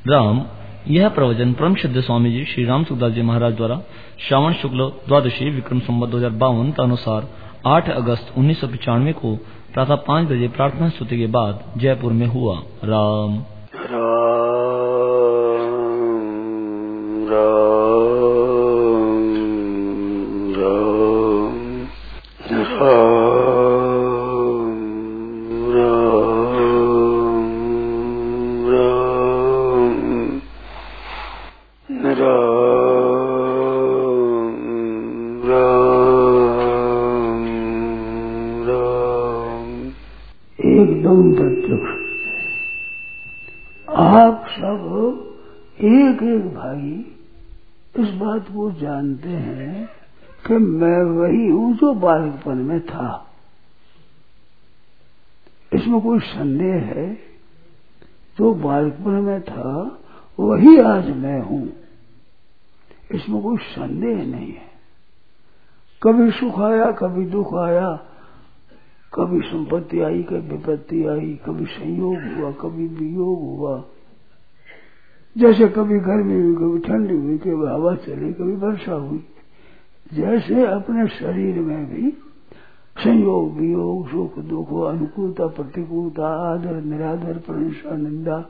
राम, यह प्रवचन परम श्रद्धेय स्वामी जी श्री राम सुखदास जी महाराज द्वारा श्रावण शुक्ल द्वादशी विक्रम संवत 2052 अनुसार 8 अगस्त 1995 को प्रातः 5 बजे प्रार्थना स्तुति के बाद जयपुर में हुआ। राम एकदम प्रत्यक्ष। आप सब एक एक भाई इस बात को जानते हैं कि मैं वही हूं जो बालकपन में था। इसमें कोई संदेह है? जो बालकपन में था वही आज मैं हूं, इसमें कोई संदेह नहीं है। कभी सुख आया, कभी दुख आया, कभी संपत्ति आई, कभी विपत्ति आई, कभी संयोग हुआ, कभी वियोग हुआ। जैसे कभी गर्मी हुई, कभी ठंडी हुई, कभी हवा चली, कभी वर्षा हुई। जैसे अपने शरीर में भी संयोग वियोग, सुख दुख, अनुकूलता प्रतिकूलता, आदर निरादर, प्रशंसा निंदा,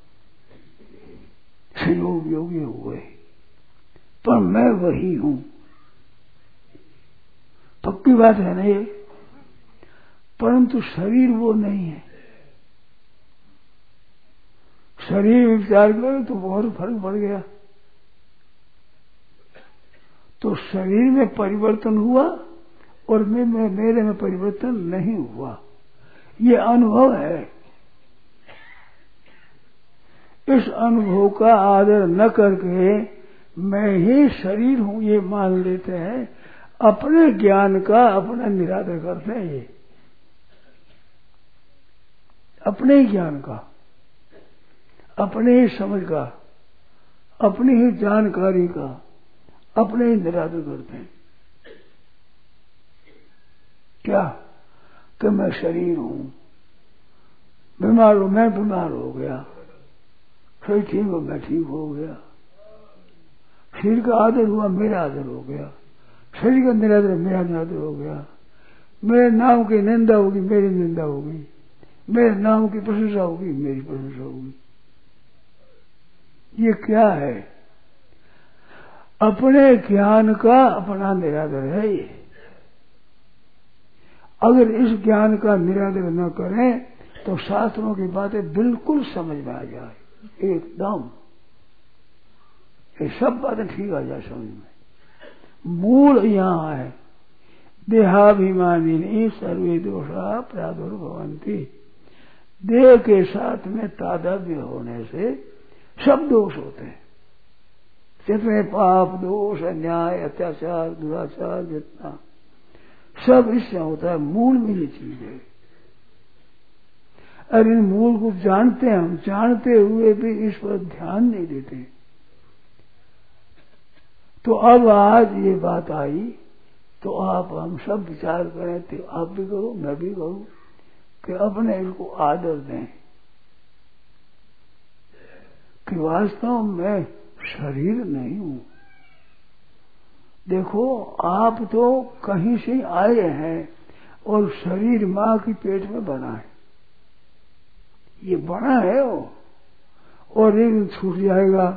संयोग वियोग ये हुए, पर मैं वही हूं। पक्की बात है ना ये? परंतु शरीर वो नहीं है। शरीर में विचार करो तो बहुत फर्क पड़ गया। तो शरीर में परिवर्तन हुआ और मेरे में परिवर्तन नहीं हुआ, ये अनुभव है। इस अनुभव का आदर न करके मैं ही शरीर हूं ये मान लेते हैं, अपने ज्ञान का अपना निरादर करते हैं। ये अपने ही ज्ञान का, अपने ही समझ का, अपनी ही जानकारी का अपने ही निरादर करते हैं। क्या कि मैं शरीर हूं, बीमार हूं, मैं बीमार हो गया, फिर ठीक हो, मैं ठीक हो गया। शरीर का आदर हुआ, मेरा आदर हो गया। शरीर का निरादर, मेरा निरादर हो गया। मेरे नाम की निंदा होगी, मेरी निंदा होगी। मेरे नाम की प्रशंसा होगी, मेरी प्रशंसा होगी। ये क्या है? अपने ज्ञान का अपना निरादर है ये। अगर इस ज्ञान का निरादर न करें तो शास्त्रों की बातें बिल्कुल समझ में आ जाए, एकदम ये सब बातें ठीक आ जाए समझ में। मूल यहां है, देहाभिमानी सर्वे दोषा प्रादुर्भवन्ति। देह के साथ में तादात्म्य होने से सब दोष होते हैं। जितने पाप दोष, अन्याय, अत्याचार, दुराचार, जितना सब इससे होता है। मूल में ये चीज है। और इन मूल को जानते हैं हम, जानते हुए भी इस पर ध्यान नहीं देते। तो अब आज ये बात आई तो आप हम सब विचार करें, तो आप भी करो, मैं भी करूं, कि अपने इसको आदर दें कि वास्तव में शरीर नहीं हूं। देखो, आप तो कहीं से आए हैं और शरीर मां की पेट में बना है, ये बना है वो, और एक दिन छूट जाएगा,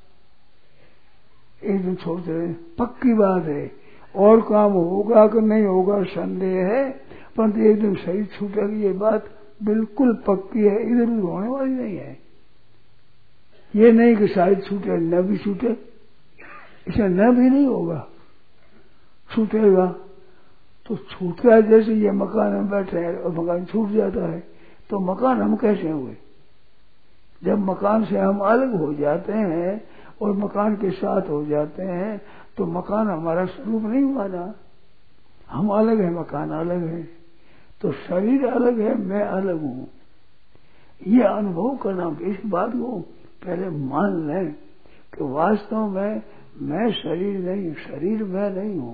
एक दिन छोड़ जाए, पक्की बात है। और काम होगा कि नहीं होगा संदेह है, परंतु एक दिन शरीर छूटेगी, ये बात बिल्कुल पक्की है, इधर उधर होने वाली नहीं है। ये नहीं कि शायद छूटे न भी छूटे, इसे न भी नहीं होगा, छूटेगा। तो छूटता है, जैसे ये मकान में बैठे हैं और मकान छूट जाता है, तो मकान हम कैसे हुए? जब मकान से हम अलग हो जाते हैं और मकान के साथ हो जाते हैं तो मकान हमारा स्वरूप नहीं हुआ ना। हम अलग है, मकान अलग है, तो शरीर अलग है, मैं अलग हूं। ये अनुभव करना, इस बात को पहले मान लें कि वास्तव में मैं शरीर नहीं, शरीर मैं नहीं हूं।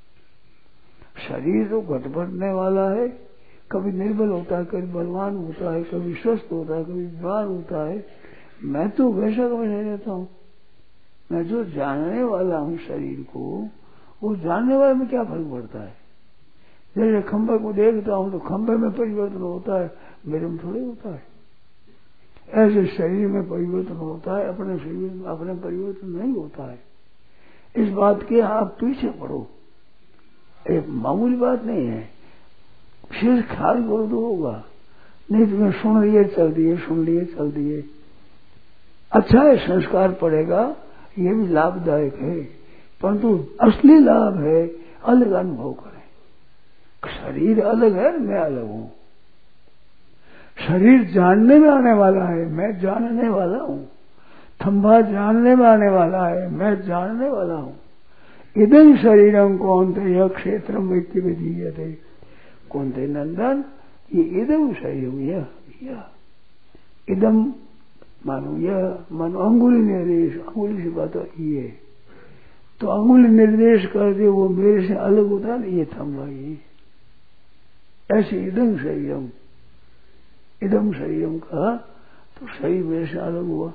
शरीर तो घट बढ़ने वाला है, कभी निर्बल होता है, कभी बलवान होता है, कभी स्वस्थ होता है, कभी बीमार होता है। मैं तो वैसा कभी नहीं रहता हूँ। मैं जो जानने वाला हूँ शरीर को, वो जानने वाले में क्या फर्क पड़ता है? जैसे खंभे को देखता हूँ तो खंभे में परिवर्तन होता है, मेरे में थोड़ी होता है। ऐसे शरीर में परिवर्तन होता है, अपने शरीर में अपने परिवर्तन नहीं होता है। इस बात के आप पीछे पड़ो, एक मामूली बात नहीं है। फिर ख्याल करो तो होगा, नहीं तो मैं सुन लिए चल दिए, सुन लिए चल दिए। अच्छा है, संस्कार पड़ेगा, ये भी लाभदायक है, परंतु असली लाभ है अलग अनुभव करें। शरीर अलग है, मैं अलग हूं। शरीर जानने में आने वाला है, मैं जानने वाला हूं। खंभा जानने में आने वाला है, मैं जानने वाला हूं। इदं शरीरम कौन्तेय यह क्षेत्रम विधीयते। कौन्तेय नंदन, ये इदं शरीरम, यह इदं मानो, यह मानो अंगुली निर्देश, अंगुली से बात ये तो अंगुली निर्देश कर दे, वो मेरे से अलग होता है। ये थंबा, ये ऐसे इदं शरीरम, इदम शरीरम कहा तो शरीर मेरे से अलग हुआ।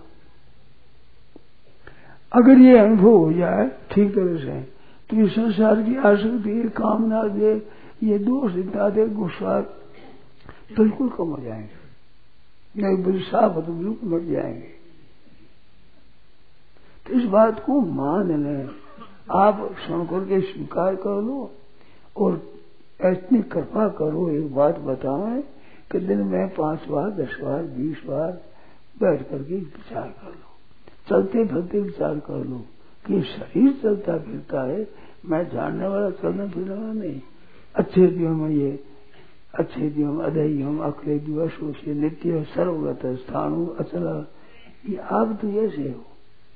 अगर ये अनुभव हो जाए ठीक तरह से, तो ये संसार की आसक्ति, कामना दे, ये दोष इत्यादि गुस्सा बिल्कुल कम हो जाएंगे, नहीं बिल्कुल साफ तो बिल्कुल मर जाएंगे। तो इस बात को मान लें, आप सुन करके स्वीकार कर लो और इतनी कृपा करो। एक बात बताएं कि दिन में 5 बार 10 बार 20 बार बैठ करके विचार कर लो, चलते फिरते विचार कर लो कि शरीर चलता फिरता है, मैं जानने वाला चलना फिरने वाला नहीं। अच्छे दिवम ये अच्छे दिवम अधेयम अखले दिवसों से नित्य सर्वगत स्थानु अचला, ये आप तो ऐसे हो।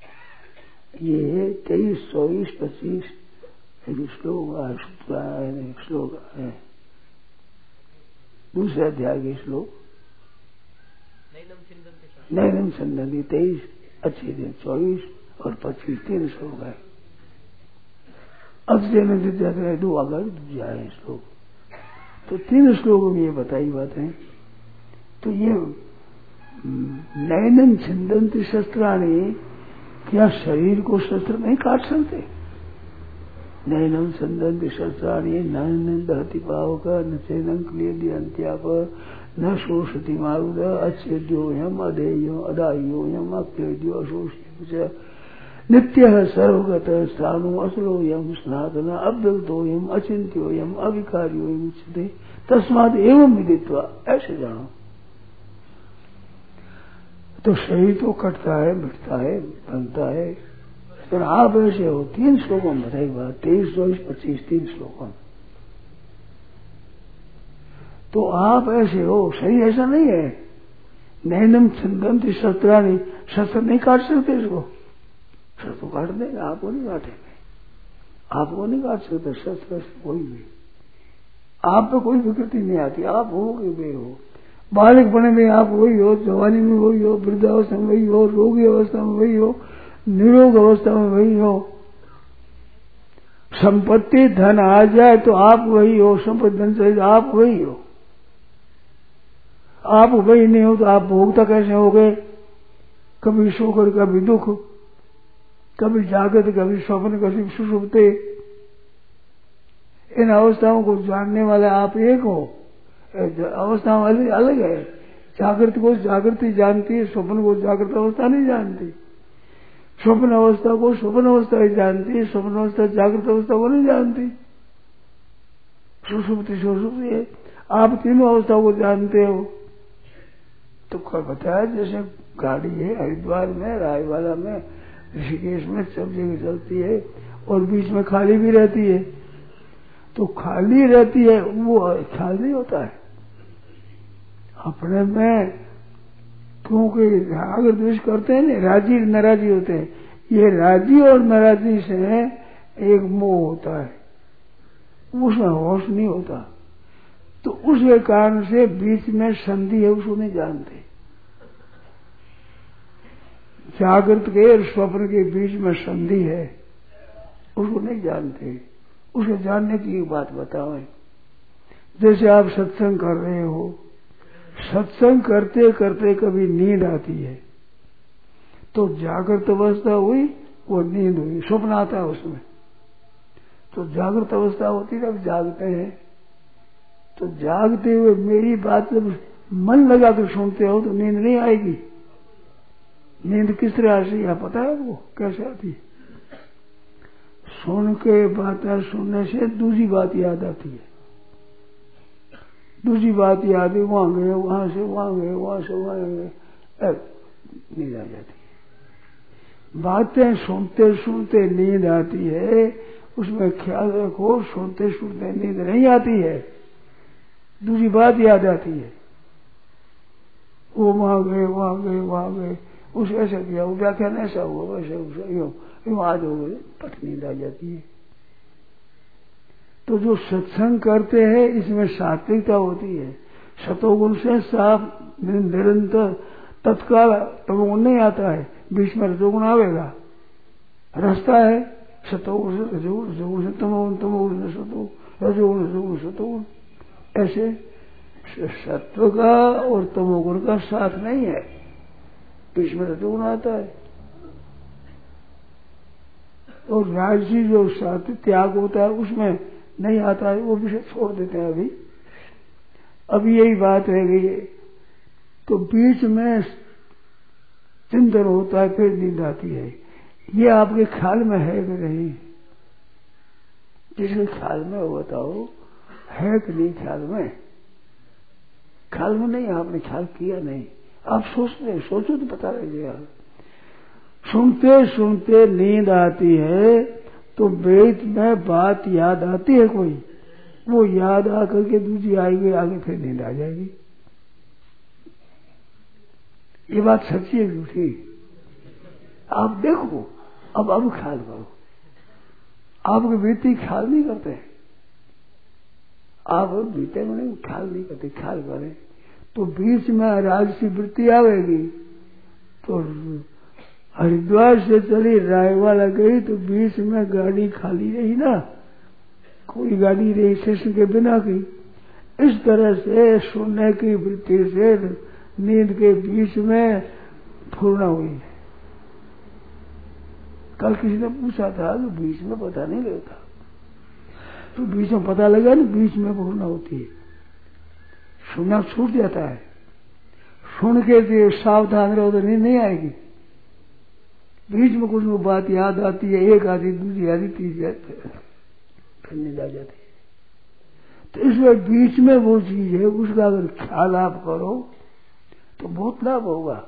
ये 23, 24, 25 श्लोक है, दूसरे अध्याय के श्लोक, नैनम संदंती 23 अच्छे दिन 24 और 25 3 श्लोक है। अब से नदी जाते हैं 2 अगर जाए श्लोक, तो 3 श्लोकों में ये बताई बात है। तो ये नैनम छिंदंती शस्त्राणी, क्या शरीर को शस्त्र नहीं काट सकते? नैनम संदंती शस्त्राणी नैनम दहति पावक न चैनम क्लियदी अंत्याप न शोषति मारुद अच्छेद्योयम अधेयो अदाह्योयम अक्लेद्यो अशोष्य नित्य सर्वगत स्थानु असलोयम स्नातन अव्यक्तोयम अचिंत्योयम अविकार्योयम उच्यते तस्मात् एवं विदित्वा, ऐसे जानो। तो शरीर तो कटता है, मिटता है, बनता है, पर आप ऐसे हो। 3 श्लोकों में बताई बात, 23, 24, 25 3 श्लोकों। तो आप ऐसे हो, शरीर ऐसा नहीं है। नैनम छिंदंती शस्त्राणी, शस्त्र नहीं काट सकते इसको, शस्त्र तो काट देंगे, आपको नहीं काटेंगे, आपको नहीं काट सकते शस्त्र कोई भी। आप पे कोई विकृति नहीं आती, आप हो कि वे हो। बालक बने में आप वही हो, जवानी में वही हो, वृद्धावस्था में वही हो, रोगी अवस्था में वही हो, निरोग अवस्था में वही हो। संपत्ति धन आ जाए तो आप वही हो, संपत्ति धन चाहिए आप वही हो। आप वही नहीं हो तो आप भोगता कैसे हो गए? कभी सुख और कभी दुख, कभी जागृत कभी स्वप्न कभी सुषुप्ति। इन अवस्थाओं को जानने वाला आप एक हो। अवस्था अलग है। जागृत को जागृति जानती है, स्वप्न को जागृत अवस्था नहीं जानती। स्वप्न अवस्था को स्वप्न अवस्था ही जानती है, स्वप्न अवस्था जागृत अवस्था को नहीं जानती। सुषुप्ति सुषुप्ति है, आप तीनों अवस्थाओं को जानते हो। तो क्या बताया, जैसे गाड़ी है हरिद्वार में, रायवाला में, ऋषिकेश में, सब जगह चलती है और बीच में खाली भी रहती है। तो खाली रहती है वो ख्याल नहीं होता है अपने में, क्योंकि अगर द्वेष करते हैं ना, राजी नाराजी होते हैं। ये राजी और नाराजी से एक मोह होता है, उसमें होश नहीं होता। तो उसके कारण से बीच में संधि है, उसको नहीं जानते। जागृत के और स्वप्न के बीच में संधि है, उसको नहीं जानते। उसको जानने की एक बात बताओ। जैसे आप सत्संग कर रहे हो, सत्संग करते करते कभी नींद आती है, तो जागृत अवस्था हुई, वो नींद हुई, स्वप्न आता है उसमें। तो जागृत अवस्था होती है, जब जागते हैं, तो जागते हुए मेरी बात जब मन लगा कर सुनते हो तो नींद नहीं आएगी। नींद किस तरह से या पता है वो कैसे आती है? सुन के बातें सुनने से दूसरी बात याद आती है, दूसरी बात याद है, वहां गए, वहां से वहां गए, वहां से वहां गए, नींद आ जाती है। बातें सुनते सुनते नींद आती है, उसमें ख्याल रखो, सुनते सुनते नींद नहीं आती है, दूसरी बात याद आती है। वो वहां गए, वहां गए, वहां गए, उस ऐसा किया, वो व्याख्यान ऐसा हुआ, वैसे यूं आज हो गए, पट नींद आ जाती है। तो जो सत्संग करते हैं इसमें सात्विकता होती है, सतोगुण से साफ निरंतर तत्काल तमोगुण नहीं आता है, बीच में रजोगुण आवेगा, रास्ता है सतोगुण से रजोगुण, रजोगुण से तमोगुण, तमोगुण से सतोगुण, रजोगुण रजोगुण सतोगुण, ऐसे सत्व का और तमोगुण का साथ नहीं है, बीच में रजोगुण आता है। और राजसी जो सात्विक त्याग होता है उसमें नहीं आता है, वो विषय छोड़ देते हैं। अभी यही बात रह गई है। तो बीच में चिंतन होता है, फिर नींद आती है। ये आपके ख्याल में है कि नहीं? जिसके ख्याल में हो बताओ, है कि नहीं ख्याल में? ख्याल में नहीं, आपने ख्याल किया नहीं, आप सोचते, सोचो तो पता लगेगा। सुनते सुनते नींद आती है तो वेद में बात याद आती है कोई, वो याद आकर के दूसरी आएगी, आगे फिर नींद आ जाएगी। ये बात सच्ची है झूठी? आप देखो, अब ख्याल करो। आपके बीते ख्याल नहीं करते, आप बीते में नहीं ख्याल नहीं करते, ख्याल करें तो बीच में राजसी वृत्ति आवेगी। तो हरिद्वार से चली रायवाला गई तो बीच में गाड़ी खाली रही ना, कोई गाड़ी रही स्टेशन के बिना की। इस तरह से सुनने की वृत्ति से नींद के बीच में फूरना हुई। कल किसी ने पूछा था कि बीच में पता नहीं लगता, तो बीच में पता लगा ना, बीच में फूरना होती है, सुनना छूट जाता है। सुन के सावधान रहो तो नींद नहीं आएगी। बीच में कुछ बात याद आती है, एक आती, दूसरी आती, तीसरी आती, फिर नींद आ जाती है। तो इसमें बीच में वो चीज है, उसका अगर ख्याल आप करो तो बहुत लाभ होगा।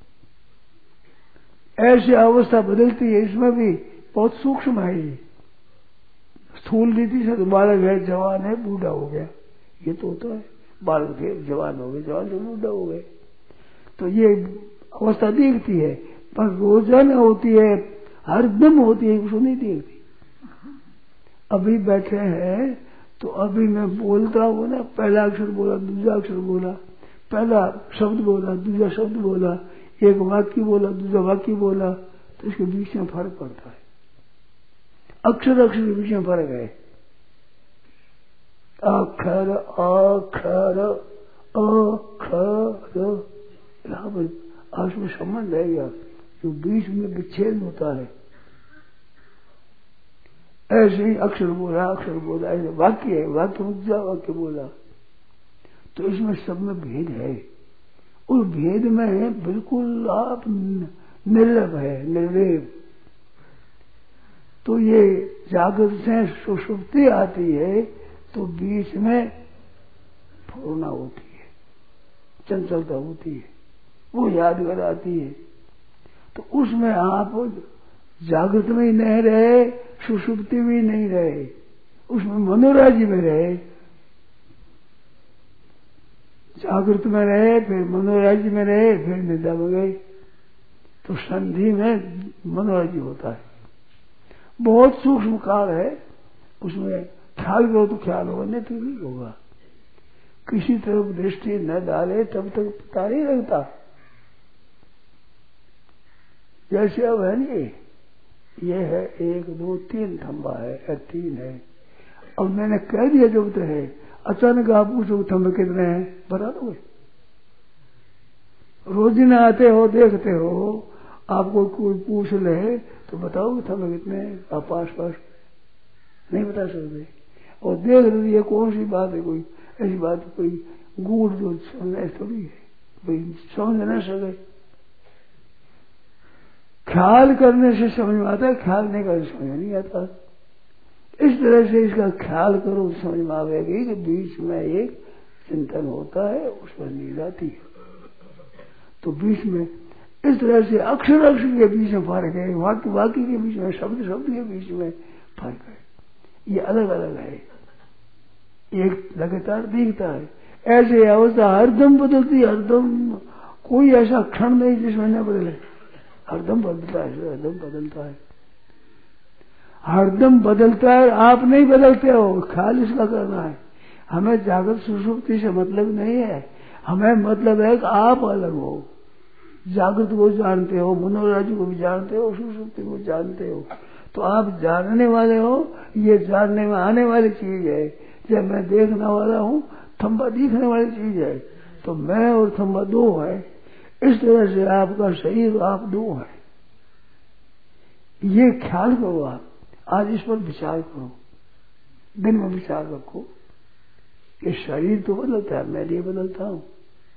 ऐसी अवस्था बदलती है, इसमें भी बहुत सूक्ष्म है। ये स्थूल रीति से तो बालक है, जवान है, बूढ़ा हो गया, ये तो होता है। बालक थे, जवान हो गए, जवान से बूढ़ा हो गए, तो ये अवस्था दिखती है। पर रोजान होती है, हर दम होती है, उसको नहीं देखती। अभी बैठे हैं तो अभी मैं बोलता हूँ ना, पहला अक्षर बोला, दूसरा अक्षर बोला, पहला शब्द बोला, दूसरा शब्द बोला, एक वाक्य बोला, दूसरा वाक्य बोला, तो इसके बीच में फर्क पड़ता है। अक्षर अक्षर के बीच में फर्क है। अक्षर अक्षर अक्षर, यहाँ पर आपस में संबंध है या जो बीच में विच्छेद होता है। ऐसे ही अक्षर बोला, ऐसे वाक्य है, वाक्य दूसरा वाक्य बोला, तो इसमें सब में भेद है। उस भेद में बिल्कुल आप निर्लभ है, निर्लेप। तो ये जागृत से सुषुप्ति आती है तो बीच में फूरना होती है, चंचलता होती है, वो यादगार आती है। तो उसमें आप जागृत में ही नहीं रहे, सुषुप्ति में नहीं रहे, उसमें मनोराज्य में रहे। जागृत में रहे, फिर मनोराज्य में रहे, फिर निद्रा में गए, तो संधि में मनोराज्य होता है। बहुत सूक्ष्म काल है, उसमें ख्याल करो तो ख्याल होगा, नहीं तो नहीं होगा। किसी तरफ दृष्टि न डाले तब तक पता नहीं लगता। जैसे अब है नहीं, ये है 1 2 3 खंबा है, 3 है। अब मैंने कह दिया जब तो है, अचानक आप पूछो खंबे कितने हैं, बता दोगे? रोजीना आते हो, देखते हो, आपको कोई पूछ ले तो बताओगे था मैं कितने आप पास नहीं बता सकते। और देख रही है कौन सी बात है, कोई ऐसी बात कोई गूढ़ जो समझ थोड़ी है, कोई समझ न सके। ख्याल करने से समझ में आता है, ख्याल नहीं करने समझ में नहीं आता। इस तरह से इसका ख्याल करो समझ में आवेगी कि बीच में एक चिंतन होता है, उस पर नींद आती है। तो बीच में इस तरह से अक्षर अक्षर के बीच में फर्क है, वाक्य वाक्य के बीच में, शब्द शब्द के बीच में फर्क है। ये अलग अलग है, एक लगातार दिखता है। ऐसे अवस्था हरदम बदलती है, हरदम कोई ऐसा क्षण नहीं जिसमें न बदले, हरदम बदलता है, हरदम बदलता है, हरदम बदलता है। आप नहीं बदलते हो, ख्याल इसका करना है। हमें जागृत सुषुप्ति से मतलब नहीं है, हमें मतलब है कि आप अलग हो। जागृत को जानते हो, मनोराज्य को भी जानते हो, सुषुप्ति को जानते हो, तो आप जानने वाले हो। ये जानने में आने वाली चीज है। जब मैं देखने वाला हूँ, थंबा दिखने वाली चीज है, तो मैं और थंबा दो है। इस तरह से आपका शरीर आप दो है। ये ख्याल करो, आप आज इस पर विचार करो, दिन में विचार रखो कि शरीर तो बदलता है, मैं नहीं बदलता हूं।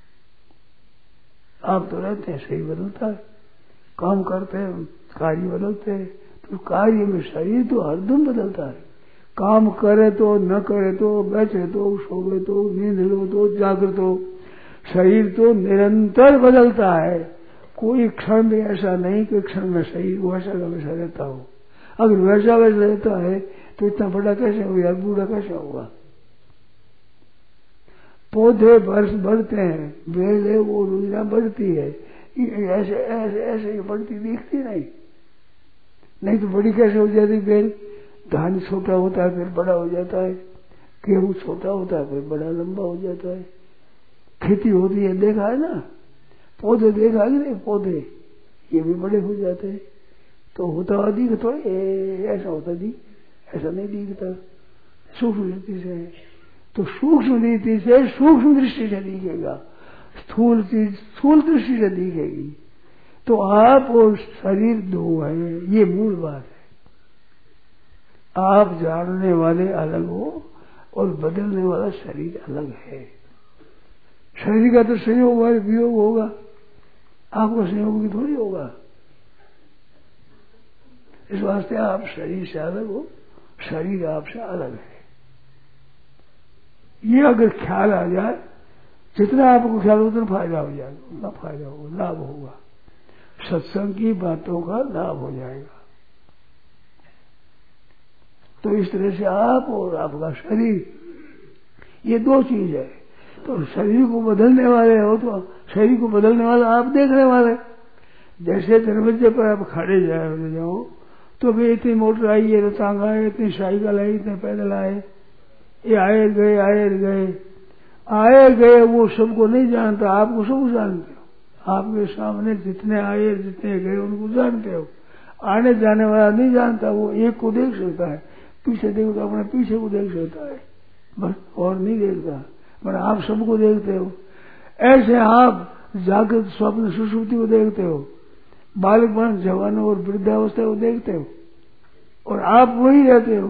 आप तो रहते हैं, शरीर बदलता है, काम करते हैं, कार्य बदलते हैं, तो कार्य में शरीर तो हरदम बदलता है। काम करे तो न करे तो, बैठे तो, सोए तो, नींद लो तो, जागृत हो, शरीर तो निरंतर बदलता है। कोई क्षण भी ऐसा नहीं कि क्षण में शरीर वैसा का वैसा रहता हो। अगर वैसा वैसा रहता है तो इतना बड़ा कैसे होगा, बूढ़ा कैसे होगा। पौधे वर्ष बढ़ते हैं, बेल है वो रोजना बढ़ती है, ऐसे ऐसे ऐसे बढ़ती दिखती नहीं तो बड़ी कैसे हो जाती बेल। धान छोटा होता है फिर बड़ा हो जाता है, गेहूं छोटा होता है फिर बड़ा लंबा हो जाता है। खेती होती है, देखा है ना, पौधे देखा है नहीं, पौधे ये भी बड़े हो जाते हैं। तो होता हुआ दिख थोड़े ऐसा होता दिख, ऐसा नहीं दिखता। सूक्ष्म दृष्टि से, तो सूक्ष्म रीति से सूक्ष्म दृष्टि से दिखेगा, स्थूल चीज स्थूल दृष्टि से दिखेगी। तो आप और शरीर दो है, ये मूल बात है। आप जानने वाले अलग हो और बदलने वाला शरीर अलग है। शरीर का तो संयोग और वियोग होगा, आपका संयोग भी थोड़ी होगा। इस वास्ते आप शरीर से अलग हो, शरीर आपसे अलग है। ये अगर ख्याल आ जाए, जितना आपको ख्याल उतना फायदा हो जाएगा, उतना फायदा होगा, लाभ होगा। सत्संग की बातों का लाभ हो जाएगा। तो इस तरह से आप और आपका शरीर ये दो चीज है। तो शरीर को बदलने वाले हो तो शरीर को बदलने वाला आप देखने वाले। जैसे दरवाजे पर आप खड़े जाओ तो भी इतनी मोटर आई है, तो टांग आए, इतनी साइकिल आई, इतने पैदल आए, ये आए गए वो सबको नहीं जानता, आपको सब जानते हो। आपके सामने जितने आए जितने गए उनको जानते हो। आने जाने वाला नहीं जानता, वो एक को देख सकता है, पीछे देखो तो अपने पीछे को देख सकता है बस, और नहीं देखता। पर आप सबको देखते हो। ऐसे आप जागृत स्वप्न सुषुप्ति को देखते हो, बालकपन जवान और वृद्धावस्था को देखते हो, और आप वही रहते हो।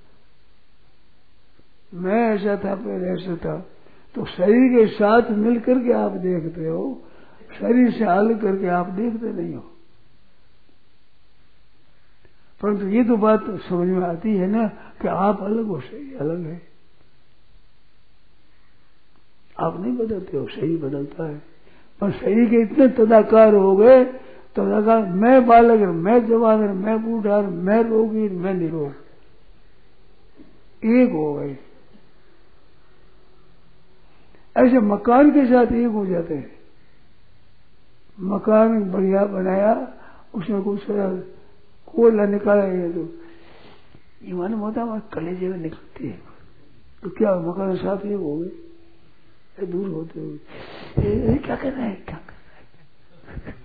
मैं ऐसा था, पहले ऐसा था। तो शरीर के साथ मिलकर के आप देखते हो, शरीर से अलग करके आप देखते नहीं हो। परंतु ये तो बात समझ में आती है ना कि आप अलग हो, शरीर अलग है। आप नहीं बदलते हो, शरीर बदलता है। पर शरीर के इतने तदाकार हो गए, तदाकार मैं बालक, मैं जवान, मैं बूढ़ा, मैं रोगी, मैं निरोग, एक हो गए। ऐसे मकान के साथ एक हो जाते हैं। मकान बढ़िया बनाया, उसमें कुछ कोयला निकाला, ये तो ये मालूम होता है कलेजे में निकलती है, तो क्या मकान साथ एक हो गए, दूर होते हुए क्या कर रहे हैं, क्या कर रहे हैं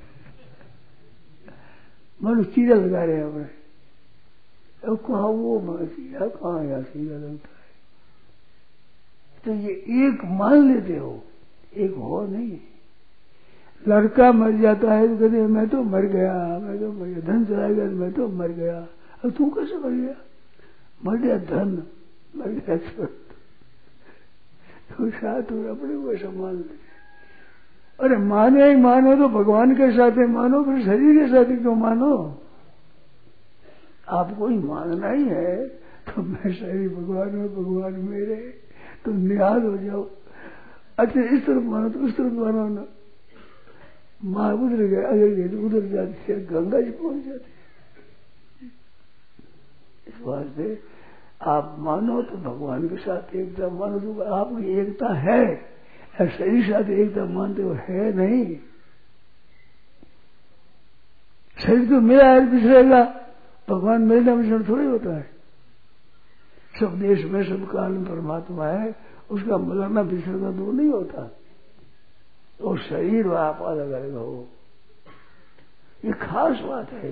मानो चीरा लगा रहे हैं अपने। अब कहा वो चीरा, कहाँ या चीरा लगता है। तो ये एक मान लेते हो, एक हो नहीं। लड़का मर जाता है तो कहते मैं तो मर गया, मैं तो मर गया, धन चला गया मैं तो मर गया। अब तू कैसे मर गया? मर गया धन, मर गया तो साथ अपने को सम्मान दे। अरे मानो ही मानो तो भगवान के साथ ही मानो, फिर शरीर के साथ ही क्यों मानो? आपको ही मानना ही है तो मैं शरीर भगवान में, भगवान मेरे, तो निहाल हो जाओ। अच्छा इस तरफ मानो तो उस तरफ मानो ना। माँ उधर गए, अगर गए तो उधर जाती है, गंगा जी पहुंच जाती है। इस वास्ते आप मानो तो भगवान के साथ एकता मानो तो आपकी एकता है, शरीर साथ एकता मानते हो है नहीं। शरीर तो मेरा है बिछड़ेगा, भगवान मेरे नाम बिछड़ थोड़ी होता है। सब देश में सब काल में परमात्मा है, उसका मिलना बिछड़ना दूर नहीं होता। और शरीर व आप अलग अलग हो, ये खास बात है,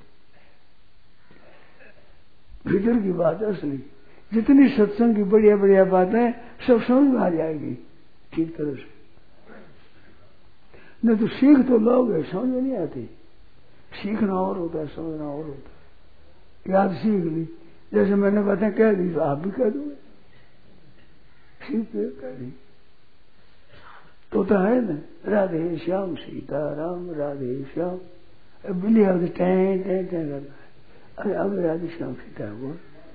भीतर की बात असली। जितनी सत्संग की बढ़िया बढ़िया बातें सब समझ में आ जाएगी ठीक तरह से। नहीं तो सीख तो लोगे, समझ में नहीं आती। सीखना और होता है, समझना और होता है। याद सीख ली, जैसे मैंने बातें कह दी तो आप भी कह दोगे, सीख कह दी तो है ना। राधे श्याम सीता राम, राधे श्याम। बिल्ली अब टैं टैं टैं करता है, अरे अब राधे श्याम सीता बोल,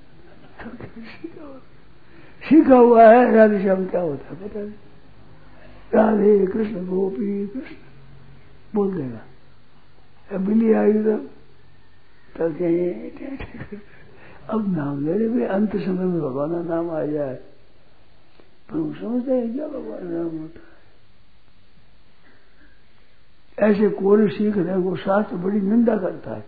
सीखा हुआ है। राधे श्याम क्या होता है पता नहीं। राधे कृष्ण गोपी कृष्ण बोल देगा। अब बिल्ली आई तो अब नाम ले रहे, अंत समय में भगवान का नाम आ जाए, पर वो समझते हैं क्या भगवान नाम होता है। ऐसे कोरे सीख रहे वो शास्त्र बड़ी निंदा करता है।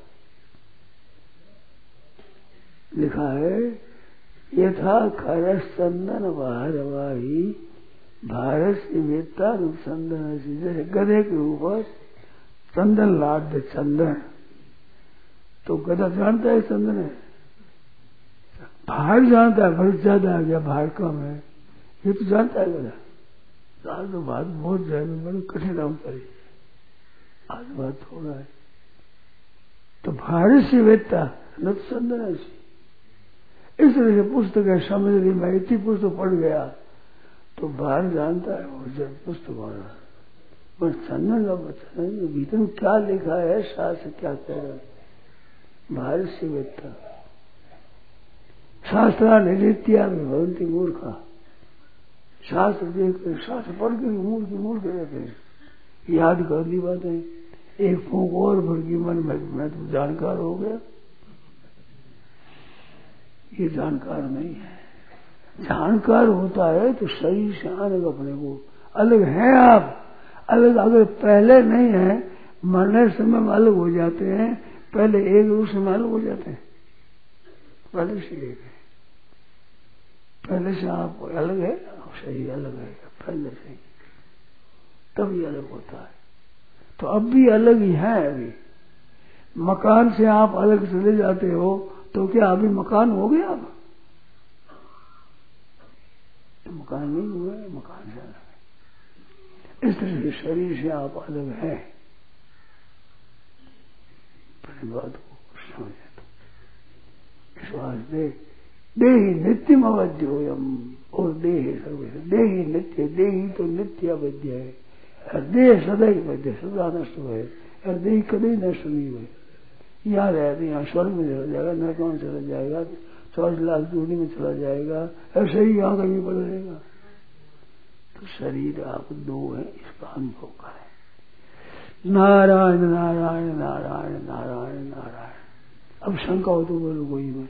लिखा है यथा खरस चंदन भारवाही भारत से वेता चंदन, जैसे गधे के ऊपर चंदन लाद दे, चंदन तो गधा जानता है चंदन है, भार जानता है, भर ज्यादा आ गया भार कम है, ये तो जानता है गधा। तो आज तो बात बहुत ज्यादा बड़ी कठिन अवसर, आज बात थोड़ा है। तो भारत से वेता न चंदन ऐसी, इस तरह से पुस्तक है। समझ रही मैं इतनी पुस्तक पढ़ गया तो बाहर जानता है वो जब पुस्तक वाला, पर चंदन का बता नहीं भीतर में क्या लिखा है, शास्त्र क्या कह रहा है। भारत से वेत्ता शास्त्रा नित्या में भवंती मूर्खा, शास्त्र देख कर शास्त्र पढ़ के मूर्ख रहते हैं। याद कर दी बातें, एक फूंक और भर की मन में मैं तो जानकार हो गया। ये जानकार नहीं है। जानकार होता है तो सही से अलग अपने को अलग है। आप अलग अगर पहले नहीं है, मरने समय में अलग हो जाते हैं, पहले एक रूप से अलग हो जाते हैं, पहले से एक है, पहले से आप अलग है, सही अलग है पहले से, तभी अलग होता है। तो अब भी अलग ही है। अभी मकान से आप अलग चले जाते हो तो क्या अभी मकान हो गया? अब तो मकान नहीं हुआ है, मकान से अलग है। इस तरह से शरीर से आप अलग है। पहली बात को समझे तो इस वास्ते देही नित्यम अवध्योयम, और देह सर्वस्व, देही नित्य, देही तो नित्य अवध्य है। और देह सदैव बद्ध, सदा नष्ट हुए, और देह कभी नष्ट नहीं हुए। यहाँ रहते यहाँ स्वर्ग में चला जाएगा, नरक में चला जाएगा, 40 लाख दूरी में चला जाएगा, ऐसे ही यहाँ कहीं पड़ रहेगा। तो शरीर आप दो है, इसका अनुभव करें। नारायण नारायण नारायण नारायण नारायण। अब शंका हो तो बोलो कोई में।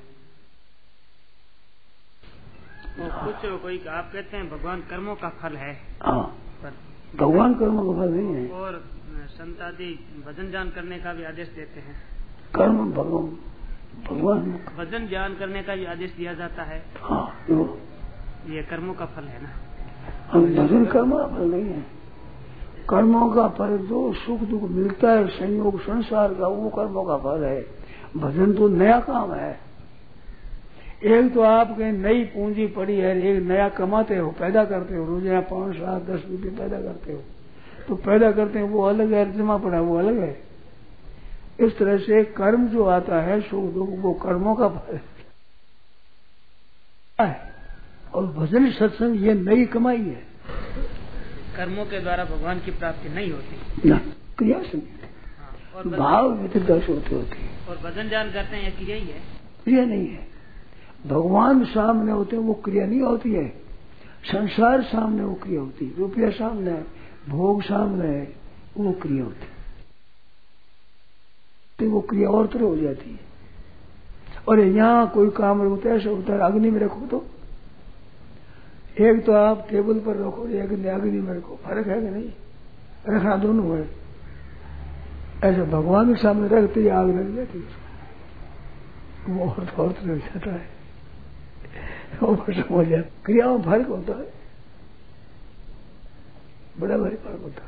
कुछ कोई आप कहते हैं भगवान कर्मों का फल है। हाँ, भगवान कर्मों का फल नहीं है। और संत आदि भजन ज्ञान करने का भी आदेश देते हैं। कर्म भगवान भजन ज्ञान करने का भी आदेश दिया जाता है। हाँ, ये कर्मों का फल है ना। हम भजन कर्म का फल नहीं है। कर्मों का फल जो सुख दुख मिलता है संयोग संसार का, वो कर्मों का फल है। भजन तो नया काम है। एक तो आपके नई पूंजी पड़ी है, एक नया कमाते हो, पैदा करते हो, रोजाना 5, 7, 10 रुपये पैदा करते हो, तो पैदा करते हैं वो अलग है, जमा पड़ा वो अलग है। इस तरह से कर्म जो आता है सुख दुख वो कर्मों का फल है, और भजन सत्संग ये नई कमाई है। कर्मों के द्वारा भगवान की प्राप्ति नहीं होती ना, क्रिया से नहीं, भाव व्यतिरिक्त होती होती है। और भजन जान करते हैं क्रिया ही है, क्रिया नहीं है। भगवान सामने होते हैं वो क्रिया नहीं होती है, संसार सामने वो क्रिया होती है, रुपया सामने है, भोग सामने है, वो क्रिया होती है, तो वो क्रिया और तरह हो जाती है। और यहाँ कोई काम होता है ऐसा होता है, अग्नि में रखो तो एक तो आप टेबल पर रखो, एक अग्नि में रखो, फर्क है कि नहीं? रखना दोनों है। ऐसा भगवान के सामने रखते ही आग लग जाती है, वो और तरह हो जाता है, वो समझ जाता। क्रिया में फर्क होता है, बड़ा भारी फर्क होता है।